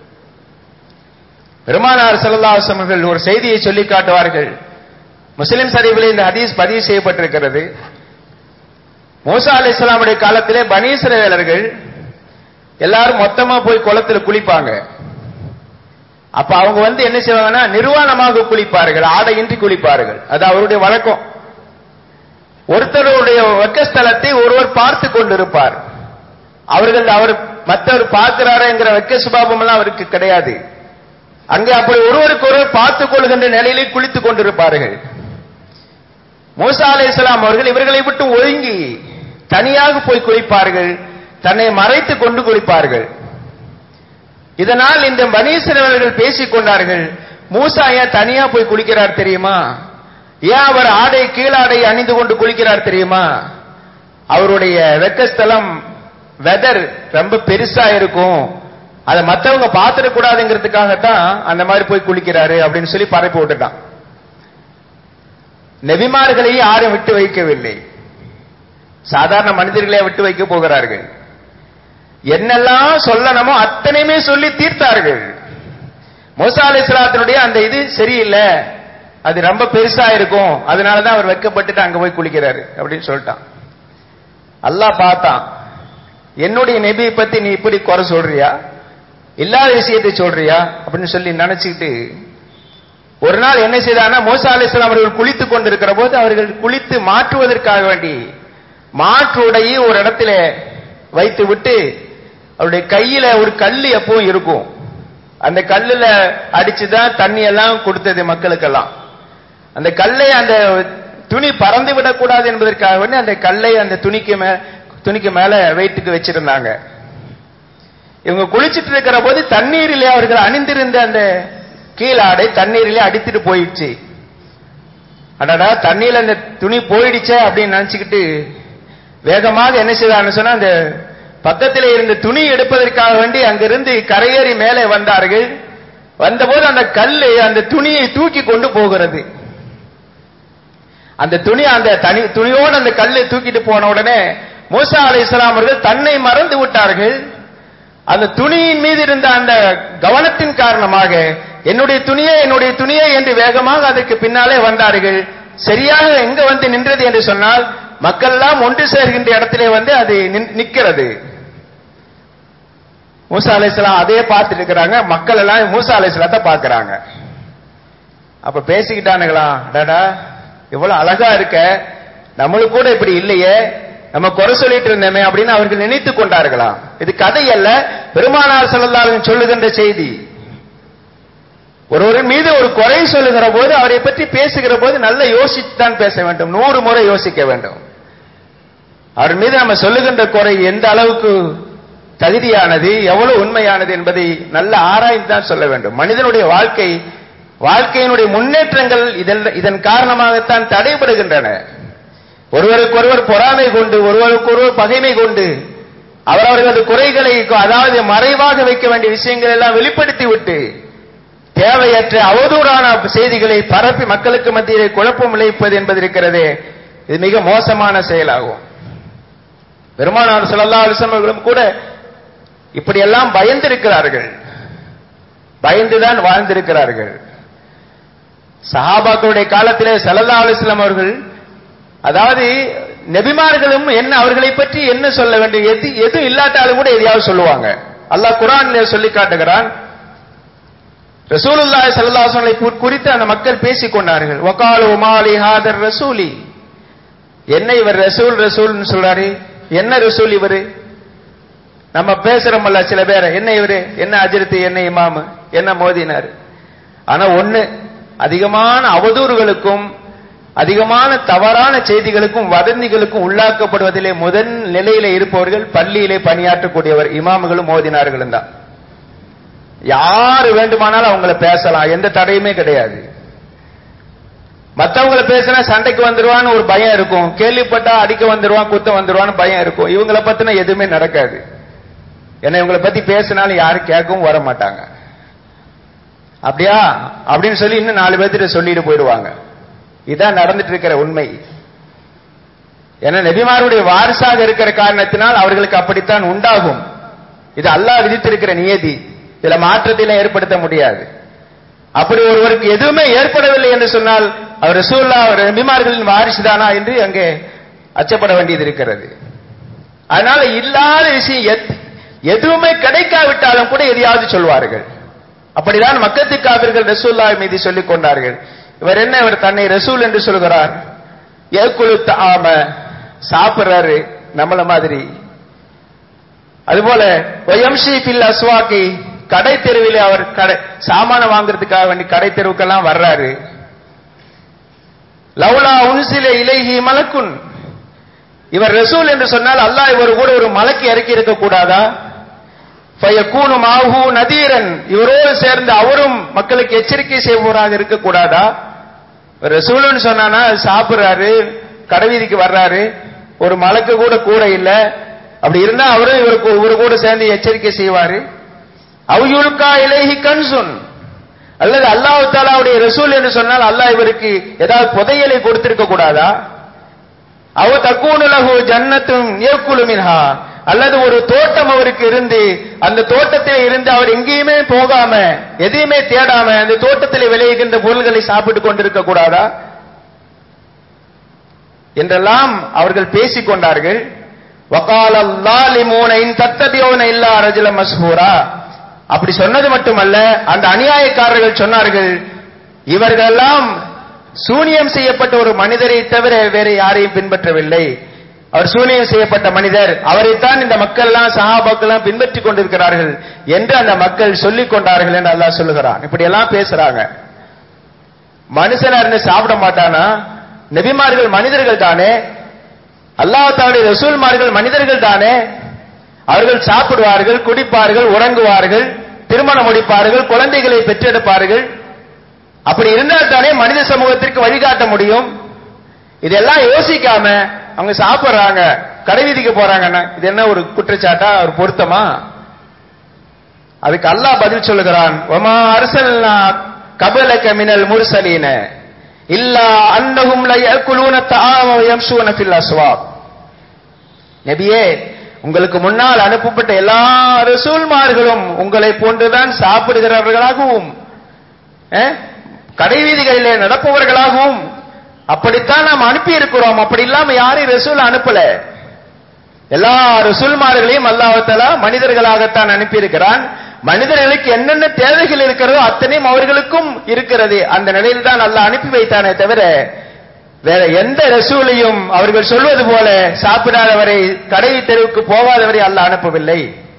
பெருமானார் ஸல்லல்லாஹு அலைஹி வஸல்லம் ஒரு செய்தியை சொல்லி காட்டுவார்கள். முஸ்லிம் ஷரீஃபிலே இந்த ஹதீஸ் பதிவு செய்யப்பட்டிருக்கிறது. மூசா அலைஹிஸ்ஸலாமுடைய காலத்திலே பனி இஸ்ரவேலர்கள் எல்லாரும் மொத்தமா போய் குளத்துல குளிப்பாங்க. அப்ப அவங்க என்ன செய்வாங்கன்னா, நிர்வாணமாக குளிப்பார்கள், ஆடையின்றி குளிப்பார்கள். அது அவருடைய வழக்கம். ஒருத்தருடைய வெக்கஸ்தலத்தை ஒருவர் பார்த்து கொண்டிருப்பார். அவர் மற்றவர் பார்க்கிறாருங்கிற வெக்க சுபாவம் எல்லாம் அவருக்கு கிடையாது. அங்கே அப்படி ஒருவருக்கு ஒருவர் பார்த்துக் கொள்கின்ற நிலையிலே குளித்துக் கொண்டிருப்பார்கள். மூசா அலைஹிஸ்ஸலாம் அவர்கள் இவர்களை விட்டு ஒதுங்கி தனியாக போய் குளிப்பார்கள், தன்னை மறைத்துக் கொண்டு குளிப்பார்கள். இதனால் இந்த பனி இஸ்ரவேலர்கள் பேசிக் கொண்டார்கள், மூசா ஏன் தனியா போய் குளிக்கிறார் தெரியுமா? ஏன் அவர் கீழாடை அணிந்து கொண்டு குளிக்கிறார் தெரியுமா? அவருடைய வெக்கஸ்தலம் வெதர் ரொம்ப பெருசா இருக்கும், அதை மற்றவங்க பார்த்துடக்கூடாதுங்கிறதுக்காகத்தான் அந்த மாதிரி போய் குளிக்கிறாரு அப்படின்னு சொல்லி பரப்பி விட்டுட்டான். நபிமார்களையும் யாரும் விட்டு வைக்கவில்லை, சாதாரண மனிதர்களே விட்டு வைக்க போகிறார்கள். என்னெல்லாம் சொல்லணுமோ அத்தனையுமே சொல்லி தீர்த்தார்கள். மூசா அலைஹிஸ்ஸலாத்தினுடைய அந்த இது சரியில்லை, அது ரொம்ப பெருசா இருக்கும், அதனாலதான் அவர் வெட்கப்பட்டுட்டு அங்க போய் குளிக்கிறாரு அப்படின்னு சொல்லிட்டான். அல்லாஹ் பார்த்தான், என்னுடைய நபியை பத்தி நீ இப்படி குறை சொல்றியா, இல்லாத விஷயத்தை சொல்றியா அப்படின்னு சொல்லி நினைச்சுக்கிட்டு ஒரு நாள் என்ன செய்தான்னா, மூசா அலைஹிஸ்ஸலாம் அவர்கள் குளித்துக் கொண்டிருக்கிற போது அவர்கள் குளித்து மாற்றுவதற்காக வேண்டி மாற்று உடையை ஒரு இடத்துல வைத்து விட்டு, அவருடைய கையில ஒரு கல்லு எப்பவும் இருக்கும், அந்த கல்லுல அடிச்சுதான் தண்ணி எல்லாம் கொடுத்தது மக்களுக்கெல்லாம். அந்த கல்லை அந்த துணி பறந்து விடக்கூடாது என்பதற்காக வேண்டி அந்த கல்லை அந்த துணிக்கு மேல வெயிட்டுக்கு வச்சிருந்தாங்க. இவங்க குளிச்சுட்டு இருக்கிற போது தண்ணீரிலே அவர்கள் அணிந்திருந்த அந்த கீழாடை தண்ணீரிலே அடித்துட்டு போயிடுச்சு. அடடா, தண்ணீர்ல அந்த துணி போயிடுச்சே அப்படின்னு நினைச்சுக்கிட்டு வேகமாக என்ன செய்தான்னு சொன்னா, அந்த பக்கத்திலே இருந்த துணி எடுப்பதற்காக வேண்டி அங்கிருந்து கரையேறி மேலே வந்தார்கள். வந்தபோது அந்த கல்லு அந்த துணியை தூக்கி கொண்டு போகிறது. அந்த துணியோடு அந்த கல்லை தூக்கிட்டு போன உடனே மூசா அலைஹிஸ்ஸலாம் அவர்கள் தன்னை மறந்து விட்டார்கள். அந்த துணியின் மீது இருந்த அந்த கவனத்தின் காரணமாக என்னுடைய துணியே என்று வேகமாக அதற்கு பின்னாலே வந்தார்கள். சரியாக எங்க நின்றது என்று சொன்னால், மக்கள் எல்லாம் ஒன்று சேர்கின்ற இடத்திலே அது நிற்கிறது. மூசா அலைஹிஸ்ஸலாம் அதே பார்த்துட்டு இருக்கிறாங்க, மக்கள் எல்லாம் மூசா அலைஹிஸ்ஸலாத்தை பார்க்கிறாங்க. அப்ப பேசிக்கிட்டானுங்களா, அடடா இவ்வளவு அழகா இருக்க, நம்மளுக்கு கூட இப்படி இல்லையே, நம்ம குறை சொல்லிட்டு இருந்தோமே அப்படின்னு அவர்கள் நினைத்துக் கொண்டார்களாம். இது கதை அல்ல, பெருமானார் ஸல்லல்லாஹு அலைஹி வஸல்லம் சொல்லுகின்ற செய்தி. ஒருவரின் மீது ஒரு குறை சொல்லுகிற போது, அவரை பற்றி பேசுகிற போது நல்ல யோசித்துத்தான் பேச வேண்டும், 100 முறை யோசிக்க வேண்டும். அவர் மீது நம்ம சொல்லுகின்ற குறை எந்த அளவுக்கு தகுதியானது, எவ்வளவு உண்மையானது என்பதை நல்ல ஆராய்ந்து தான் சொல்ல வேண்டும். மனிதனுடைய வாழ்க்கையினுடைய முன்னேற்றங்கள் இதன் காரணமாகத்தான் தடைபடுகின்றன. ஒருவருக்கொருவர் பொறாமை கொண்டு, ஒருவருக்கொருவர் பகைமை கொண்டு, அவரவர்களது குறைகளை, அதாவது மறைவாக வைக்க வேண்டிய விஷயங்கள் எல்லாம் வெளிப்படுத்தி விட்டு தேவையற்ற அவதூறான செய்திகளை பரப்பி மக்களுக்கு மத்தியிலே குழப்பம் விளைவிப்பது என்பது இருக்கிறதே, இது மிக மோசமான செயலாகும். பெருமானார் ஸல்லல்லாஹு அலைஹி வஸல்லம் கூட இப்படியெல்லாம் பயந்திருக்கிறார்கள், பயந்துதான் வாழ்ந்திருக்கிறார்கள். சஹாபாக்களுடைய காலத்திலே ஸல்லல்லாஹு அலைஹி வஸல்லம் அவர்கள், அதாவது நபிமார்களும் என்ன அவர்களை பற்றி என்ன சொல்ல வேண்டும், எது இல்லாட்டாலும் கூட எதையாவது சொல்லுவாங்க. அல்லாஹ் குர்ஆனிலே சொல்லி காட்டுகிறான், ரசூலுல்லாஹி ஸல்லல்லாஹு அலைஹி வஸல்லம் குறித்து அந்த மக்கள் பேசிக் கொண்டார்கள். வகாலு மாலி ஹாதர் ரசூலி, என்ன இவர் ரசூல்னு சொல்றாரு, என்ன ரசூல் இவரு? நம்ம பேசுறோம்ல சில பேரை, என்ன இவரு, என்ன அஜ்ரத்து, என்ன இமாம், என்ன மோதினார். ஆனா ஒண்ணு, அதிகமான அவதூறுகளுக்கும் அதிகமான தவறான செய்திகளுக்கும் வதந்திகளுக்கும் உள்ளாக்கப்படுவதிலே முதல் நிலையில இருப்பவர்கள் பள்ளியிலே பணியாற்றக்கூடியவர் இமாம்களும் மோதினார்களும் தான். யாரு வேண்டுமானாலும் அவங்கள பேசலாம், எந்த தடையுமே கிடையாது. மத்தவங்கள பேசினா சண்டைக்கு வந்துருவான்னு ஒரு பயம் இருக்கும், கேள்விப்பட்டா அடிக்க வந்துருவான் குத்த வந்துருவான்னு பயம் இருக்கும். இவங்கள பத்தின எதுவுமே நடக்காது. ஏன்னா இவங்கள பத்தி பேசினாலும் யாரும் கேட்கவும் வர மாட்டாங்க. அப்படியா அப்படின்னு சொல்லி இன்னும் 4 பேர்த்திட்ட சொல்லிட்டு போயிடுவாங்க. இதான் நடந்துட்டு இருக்கிற உண்மை. ஏன்னா நபிமாருடைய வாரிசாக இருக்கிற காரணத்தினால் அவர்களுக்கு அப்படித்தான் உண்டாகும். இது அல்லாஹ் விதித்திருக்கிற நியதி, இதுல மாற்றத்தில ஏற்படுத்த முடியாது. அப்படி ஒருவருக்கு எதுவுமே ஏற்படவில்லை என்று சொன்னால் அவர் ரசூலுல்லாஹ் அவர் நபிமார்களின் வாரிசுதானா என்று அங்கே அச்சப்பட வேண்டியது இருக்கிறது. அதனால இல்லாத விஷயம் எதுவுமே கிடைக்காவிட்டாலும் கூட எதையாவது சொல்வார்கள். அப்படிதான் மக்கத்து காபிர்கள் ரசூலுல்லாஹ் மீது சொல்லிக் கொண்டார்கள். இவர் என்ன, இவர் தன்னை ரசூல் என்று சொல்கிறார், ஏக்குலு தஆம சாப்பிடுறாரு நம்மள மாதிரி. அதுபோல வயம்ஷி ஃபில் அஸ்வாகி கடை தெருவிலே அவர் சாமான வாங்குறதுக்காக வேண்டி கடை தெருவுக்கெல்லாம் வர்றாரு. லவ்லா உன்சில இலைஹி மலக்குன், இவர் ரசூல் என்று சொன்னால் அல்லாஹ் இவர் கூட ஒரு மலக்கு இறக்கி இருக்க கூடாதா? ஃபயகூனு மாஹு நதீரன், இவரோடு சேர்ந்து அவரும் மக்களுக்கு எச்சரிக்கை செய்பவராக இருக்க கூடாதா? ரசூல்னு சொன்னானா சாப்பிடுறாரு, கடைவீதிக்கு வர்றாரு, ஒரு மலக்கு கூட கூட இல்ல. அப்படி இருந்தா அவரும் இவரு கூட சேர்ந்து எச்சரிக்கை செய்வாரு. அவுயுல்கா இலைஹி கன்சுன், அல்லது அல்லாஹ் தஆலாவுடைய ரசூல் என்று சொன்னால் அல்லாஹ் இவருக்கு ஏதாவது புதையலை கொடுத்திருக்க கூடாதா? அவ தக்கூனு லஹு ஜன்னத்துன் யக்குலு மின்ஹா, அல்லது ஒரு தோட்டம் அவருக்கு இருந்து அந்த தோட்டத்தில் இருந்து அவர் எங்கேயுமே போகாம எதையுமே தேடாம அந்த தோட்டத்தில் விளைகின்ற பொருள்களை சாப்பிட்டு கொண்டிருக்க கூடாதா என்றெல்லாம் அவர்கள் பேசிக் கொண்டார்கள். வகால ல்லாலிமூன இன் தத்தபியூன இல்லா ரஜுலம் மஸ்ஹூரா, அப்படி சொன்னது மட்டுமல்ல, அந்த அநியாயக்காரர்கள் சொன்னார்கள், இவர்களெல்லாம் சூனியம் செய்யப்பட்ட ஒரு மனிதரை தவிர வேறு யாரையும் பின்பற்றவில்லை. அவர் சூனியம் செய்யப்பட்ட மனிதர், அவரைத்தான் இந்த மக்கள் எல்லாம் சஹாபாக்கள் எல்லாம் பின்பற்றிக் கொண்டிருக்கிறார்கள் என்று அந்த மக்கள் சொல்லிக் கொண்டார்கள் என்று அல்லாஹ் சொல்லுகிறான். இப்படி எல்லாம் பேசுறாங்க. மனுஷனா இருந்து சாப்பிட மாட்டானா? நபிமார்கள் மனிதர்கள் தானே, அல்லாஹ் தஆலாவுடைய ரசூல்மார்கள் மனிதர்கள் தானே. அவர்கள் சாப்பிடுவார்கள், குடிப்பார்கள், உறங்குவார்கள், திருமணம் முடிப்பார்கள், குழந்தைகளை பெற்றெடுப்பார்கள். அப்படி இருந்தால் தானே மனித சமூகத்திற்கு வழிகாட்ட முடியும். இதெல்லாம் யோசிக்காம அவங்க சாப்பிடுறாங்க, கடைவீதிக்கு போறாங்கன்னா இது என்ன ஒரு குற்றச்சாட்டா, ஒரு பொருத்தமா? அதுக்கு அல்லாஹ் பதில் சொல்லுகிறான், வமா அர்சல்னா கபலக மினல் முர்சலீன இல்லா அன்னஹும் லா யாக்குலூன தஆம வ யம்ஷூன ஃபில் அஸ்வாக். நபியே, உங்களுக்கு முன்னால் அனுப்பப்பட்ட எல்லா ரசூல்மார்களும் உங்களை போன்றுதான் சாப்பிடுகிறவர்களாகவும் கடைவீதிகளிலே நடப்பவர்களாகவும் அப்படித்தான் நாம் அனுப்பி இருக்கிறோம். அப்படி இல்லாம யாரையும் ரசூல் அனுப்பல. எல்லா ரசூல்மார்களையும் அல்லாஹ் தஆலா மனிதர்களாகத்தான் அனுப்பி இருக்கிறான். மனிதர்களுக்கு என்னென்ன தேவைகள் இருக்கிறதோ அத்தனையும் அவர்களுக்கும் இருக்கிறது. அந்த நிலையில் தான் அல்லாஹ் அனுப்பி வைத்தானே தவிர வேற எந்த ரசூலையும் அவர்கள் சொல்வது போல சாப்பிடாதவரை கடை தெருவுக்கு போகாதவரை அல்லாஹ் அனுப்பவில்லை.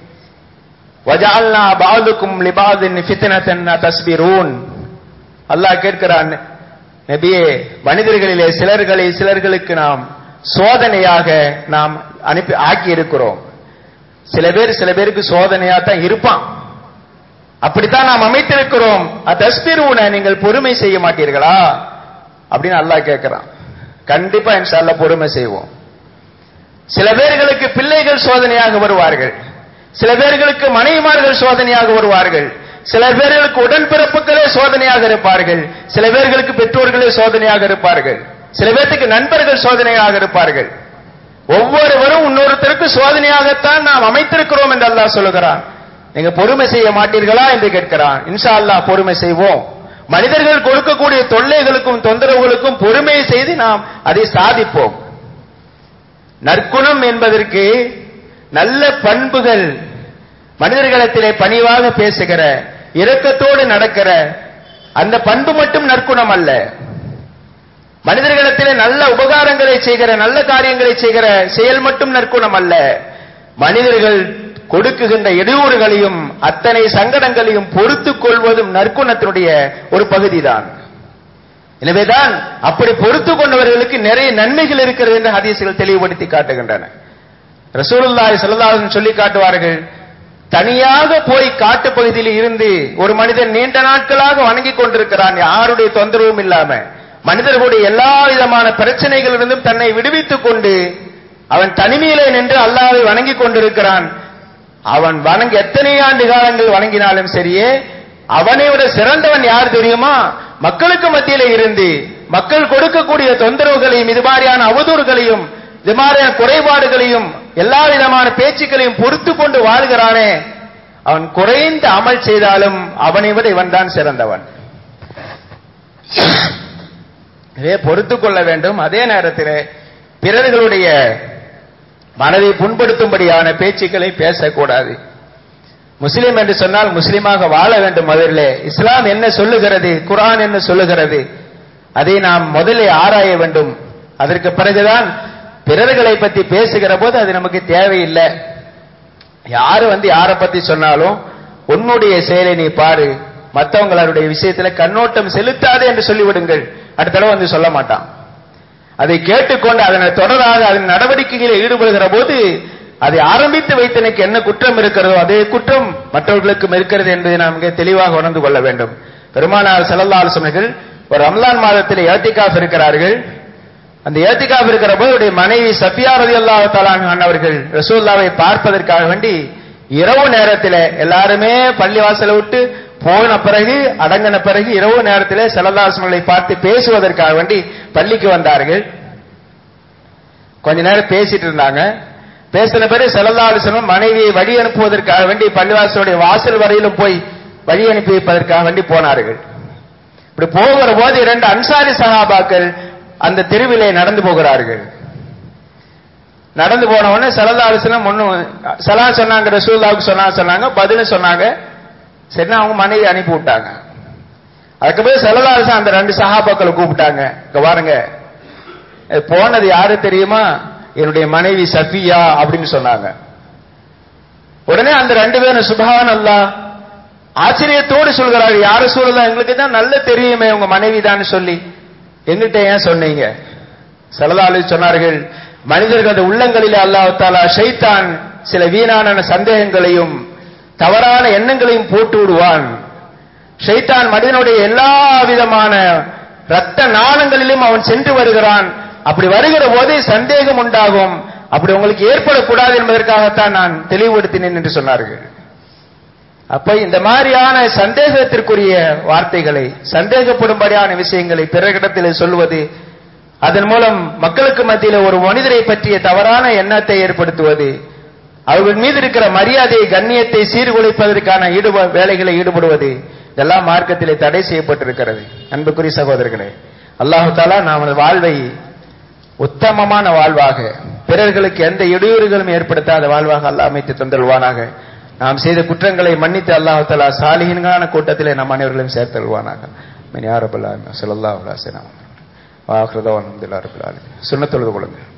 வஜஅல்னா பஅதுக்கும் லிபாதின் ஃபித்னத்தன் தஸ்பிரூன், அல்லாஹ் கேட்கிறான், நபியே, மனிதர்களிலே சிலர்களுக்கு நாம் சோதனையாக நாம் ஆக்கி இருக்கிறோம். சில பேருக்கு சோதனையா தான் இருப்பான், அப்படித்தான் நாம் அமைத்திருக்கிறோம். தஸ்பிரூன, நீங்கள் பொறுமை செய்ய மாட்டீர்களா அப்படின்னு அல்லாஹ் கேட்கிறான். கண்டிப்பா இன்ஷா அல்லாஹ் பொறுமை செய்வோம். சில பேர்களுக்கு பிள்ளைகள் சோதனையாக வருவார்கள், சில பேர்களுக்கு மனைவிமார்கள் சோதனையாக வருவார்கள், சில பேர்களுக்கு உடன்பிறப்புகளே சோதனையாக இருப்பார்கள், சில பேர்களுக்கு பெற்றோர்களே சோதனையாக இருப்பார்கள், சில பேருக்கு நண்பர்கள் சோதனையாக இருப்பார்கள். ஒவ்வொருவரும் இன்னொருத்தருக்கு சோதனையாகத்தான் நாம் அமைத்திருக்கிறோம் என்று அல்லாஹ் சொல்லுகிறான். நீங்க பொறுமை செய்ய மாட்டீர்களா என்று கேட்கிறான். இன்ஷா அல்லாஹ் பொறுமை செய்வோம். மனிதர்கள் கொடுக்கக்கூடிய தொல்லைகளுக்கும் தொந்தரவுகளுக்கும் பொறுமையை செய்து நாம் அதை சாதிப்போம். நற்குணம் என்பதற்கு நல்ல பண்புகள், மனிதர்களிடத்திலே பணிவாக பேசுகிற, இரக்கத்தோடு நடக்கிற அந்த பண்பு மட்டும் நற்குணம் அல்ல. மனிதர்களிடத்திலே நல்ல உபகாரங்களை செய்கிற, நல்ல காரியங்களை செய்கிற செயல் மட்டும் நற்குணம் அல்ல. மனிதர்கள் கொடுக்குகின்ற இடையூறுகளையும் அத்தனை சங்கடங்களையும் பொறுத்துக் கொள்வதும் நற்குணத்தினுடைய ஒரு பகுதிதான். எனவேதான் அப்படி பொறுத்து கொண்டவர்களுக்கு நிறைய நன்மைகள் இருக்கிறது என்று ஹதீஸ்கள் தெளிவுபடுத்தி காட்டுகின்றன. ரசூலுல்லாஹி ஸல்லல்லாஹு அலைஹி வஸல்லம் சொல்லி காட்டுவார்கள், தனியாக போய் காட்டு பகுதியில் இருந்து ஒரு மனிதன் நீண்ட நாட்களாக வணங்கிக் கொண்டிருக்கிறான், யாருடைய தொந்தரவும் இல்லாம. மனிதர்களுடைய எல்லா விதமான பிரச்சனைகளிலிருந்தும் தன்னை விடுவித்துக் கொண்டு அவன் தனிமையிலே நின்று அல்லாஹ்வை வணங்கிக் கொண்டிருக்கிறான். அவன் எத்தனை ஆண்டு காலங்கள் வணங்கினாலும் சரியே, அவனை விட சிறந்தவன் யார் தெரியுமா? மக்களுக்கு மத்தியிலே இருந்து மக்கள் கொடுக்கக்கூடிய தொந்தரவுகளையும் இது மாதிரியான அவதூறுகளையும் இது மாதிரியான குறைபாடுகளையும் எல்லா விதமான பேச்சுக்களையும் பொறுத்து கொண்டு வாழ்கிறானே, அவன் குறைந்த அமல் செய்தாலும் அவனை விட இவன் தான் சிறந்தவன். இதை பொறுத்துக் கொள்ள வேண்டும். அதே நேரத்தில் பிறர்களுடைய மனதை புண்படுத்தும்படியான பேச்சுக்களை பேசக்கூடாது. முஸ்லிம் என்று சொன்னால் முஸ்லிமாக வாழ வேண்டும். முதலிலே இஸ்லாம் என்ன சொல்லுகிறது, குர்ஆன் என்ன சொல்லுகிறது, அதை நாம் முதலில் ஆராய வேண்டும். அதற்கு பிறகுதான் பிறர்களை பற்றி பேசுகிற போது அது நமக்கு தேவையில்லை. யாரு யாரை பத்தி சொன்னாலும் உன்னுடைய செயலை நீ பாரு, மற்றவங்களுடைய விஷயத்துல கண்ணோட்டம் செலுத்தாதே என்று சொல்லிவிடுங்கள். அடுத்த தடவை சொல்ல மாட்டான். அதை கேட்டுக்கொண்டு அதனை தொடராக அதன் நடவடிக்கைகளில் ஈடுபடுகிற போது அதை ஆரம்பித்து வைத்தனுக்கு என்ன குற்றம் இருக்கிறதோ அதே குற்றம் மற்றவர்களுக்கும் இருக்கிறது என்பதை நாம் தெளிவாக உணர்ந்து கொள்ள வேண்டும். பெருமானார் ஸல்லல்லாஹு அலைஹி வஸல்லம் ஒரு ரமலான் மாதத்தில் இஅ்திகாஃப் இருக்கிறார்கள். அந்த இஅ்திகாஃப் இருக்கிற போது அவருடைய மனைவி சஃபியா ரலியல்லாஹு தஆலா அன்ஹா அவர்கள் ரசூலுல்லாஹ்வை பார்ப்பதற்காக வேண்டி இரவு நேரத்தில் எல்லாருமே பள்ளிவாசலை விட்டு போன பிறகு அடங்கின பிறகு இரவு நேரத்தில் ஸல்லல்லாஹு அலைஹி வஸல்லம் பார்த்து பேசுவதற்காக வேண்டி பள்ளிக்கு வந்தார்கள். கொஞ்ச நேரம் பேசிட்டு இருந்தாங்க. பேசின பிறகு ஸல்லல்லாஹு அலைஹி வஸல்லம் மனைவியை வழி அனுப்புவதற்காக வேண்டி பள்ளிவாசலுடைய வாசல் வரையிலும் போய் வழி அனுப்பி வைப்பதற்காக வேண்டி போனார்கள். இப்படி போகிற போது 2 அன்சாரி சஹாபாக்கள் அந்த தெருவிலே நடந்து போகிறார்கள். நடந்து போன உடனே ஸல்லல்லாஹு அலைஹி வஸல்லம் சலாம் சொன்னாங்க, ரசூலுல்லாஹ்வுக்கு சொன்னாங்க, பதில் சொன்னாங்க. சரினா அவங்க மனைவி அனுப்பி விட்டாங்க. அதுக்கு பிறகு ஸல்லல்லாஹு அலைஹி வஸல்லம் அந்த 2 சஹாபாக்களை கூப்பிட்டாங்க. இங்க பாருங்க, போனது யாரு தெரியுமா? என்னுடைய மனைவி சஃபியா அப்படின்னு சொன்னாங்க. உடனே அந்த 2 பேரும் சுப்ஹானல்லாஹ் ஆச்சரியத்தோடு சொல்கிறார்கள், யார ரசூலுல்லாஹ், எங்களுக்கு தான் நல்ல தெரியுமே உங்க மனைவி தான் சொல்லி எங்கிட்ட ஏன் சொன்னீங்க? ஸல்லல்லாஹு அலைஹி சொன்னார்கள், மனிதர்களது உள்ளங்களிலே அல்லாஹ் தஆலா ஷைத்தான் சில வீணான சந்தேகங்களையும் தவறான எண்ணங்களையும் போட்டு விடுவான். ஷைத்தான் மனிதனுடைய எல்லா விதமான இரத்த நாளங்களிலும் அவன் சென்று வருகிறான். அப்படி வருகிற போது சந்தேகம் உண்டாகும். அப்படி உங்களுக்கு ஏற்படக்கூடாது என்பதற்காகத்தான் நான் தெளிவுபடுத்தினேன் என்று சொன்னார்கள். அப்ப இந்த மாதிரியான சந்தேகத்திற்குரிய வார்த்தைகளை, சந்தேகப்படும்படியான விஷயங்களை பிறரிடத்தில் சொல்லுவது, அதன் மூலம் மக்களுக்கு மத்தியில் ஒரு மனிதரை பற்றிய தவறான எண்ணத்தை ஏற்படுத்துவது, அவர்கள் மீது இருக்கிற மரியாதை கண்ணியத்தை சீர்குலைப்பதற்கான வேலைகளை ஈடுபடுவது, இதெல்லாம் மார்க்கத்திலே தடை செய்யப்பட்டிருக்கிறது. அன்புக்குரிய சகோதரர்களே, அல்லாஹ் தஆலா நமது வாழ்வை உத்தமமான வாழ்வாக, பிறர்களுக்கு எந்த இடையூறுகளும் ஏற்படுத்தாத வாழ்வாக அல்லாஹ் அமைத்து தந்தல்வானாக. நாம் செய்த குற்றங்களை மன்னித்து அல்லாஹ் தஆலா சாலிஹீன்களான கூட்டத்திலே நம் அனைவர்களையும் சேர்த்தல்வானாக. யா ரப்பல் ஆலமீன். ஸல்லல்லாஹு அலைஹி வஸல்லம். வா ஆகிரு தஅவானா அல்ஹம்துலில்லாஹி ரப்பில் ஆலமீன். சுன்னத் தொழுது கொள்ளுங்கள்.